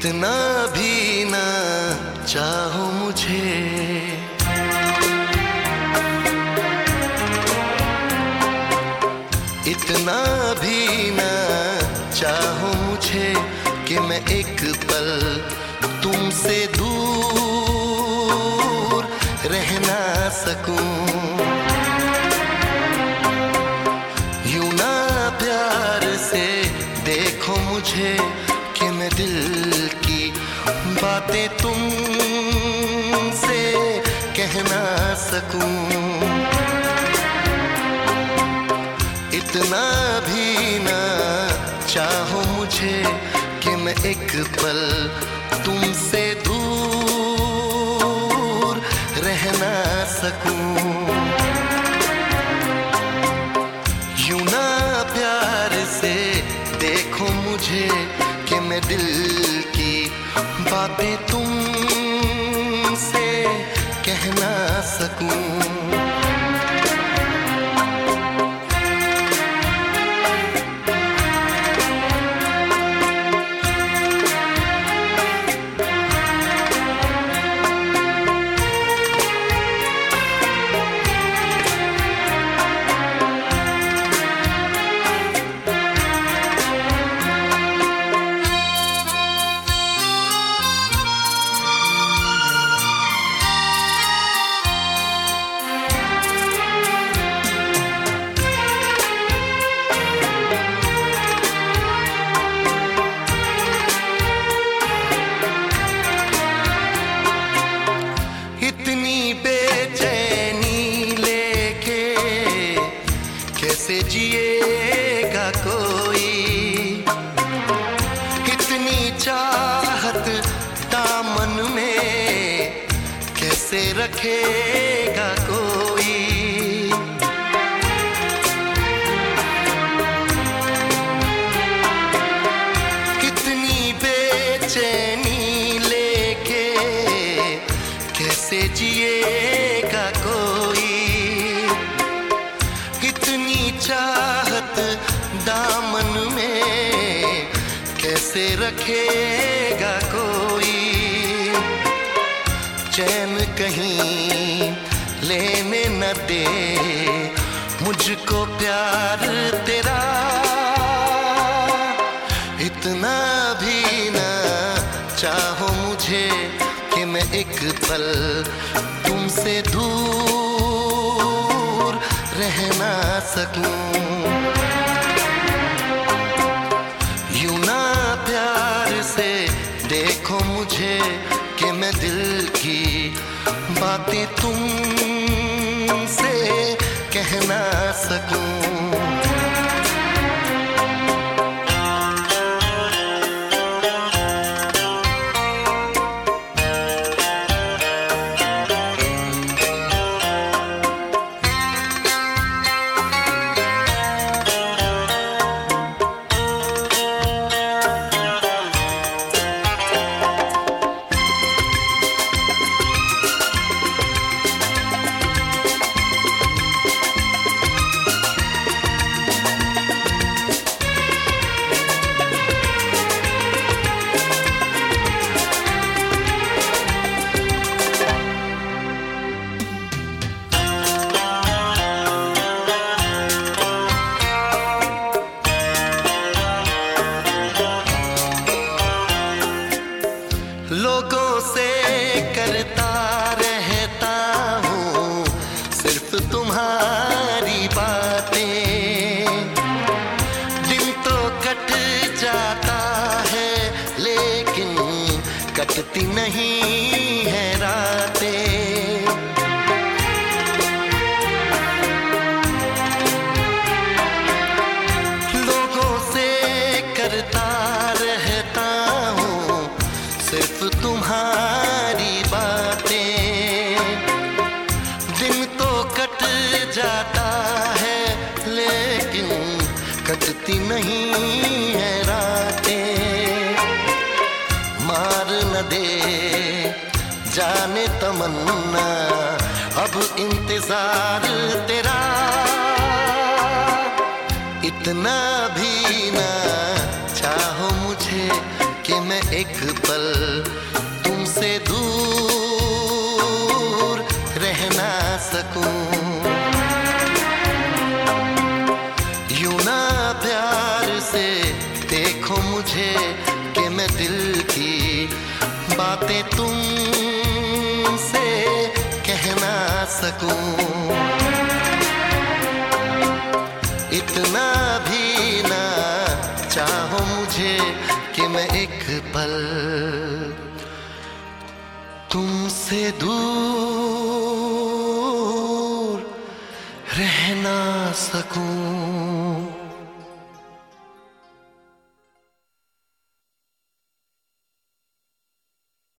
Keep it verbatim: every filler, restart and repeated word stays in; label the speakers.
Speaker 1: इतना भी ना चाहो मुझे, इतना भी ना चाहो मुझे कि मैं एक पल तुमसे दूर रह ना सकूं। यूं ना प्यार से देखो मुझे कि मैं दिल की बातें तुमसे कह ना सकूं। इतना भी ना चाहो मुझे कि मैं एक पल तुमसे दूर रह ना सकूं। यूं ना प्यार से देखो मुझे कि मैं दिल की बातें तुमसे कह ना सकूं। कैसे जिएगा कोई, इतनी चाहत दामन में कैसे रखेगा कोई। इतनी बेचैनी लेके कैसे जिएगा कोई। इतनी चाहत दामन में कैसे रखेगा कोई। चैन कहीं लेने न दे मुझको प्यार तेरा, इतना भी ना चाहो मुझे कि मैं एक पल तुमसे दूर रह ना सकूं। यूं ना प्यार से देखो मुझे कि मैं दिल की बातें तुमसे कह ना सकूं। लोगों से करता रहता हूँ सिर्फ तुम्हारी बातें, दिन तो कट जाता है लेकिन कटती नहीं है रातें। लोगों से करता रहता हूँ सिर्फ तुम्हारी बातें, दिन तो कट जाता है लेकिन कटती नहीं है रातें। मार न दे जाने तमन्ना अब इंतजार तेरा, इतना भी ना चाहो मुझे कि मैं एक पल तुमसे दूर रह ना सकूं। यूं ना प्यार से देखो मुझे कि मैं दिल की बातें तुमसे कह ना सकूं। इतना भी ना चाहो मुझे कि मैं एक पल तुमसे दूर रह ना सकूं।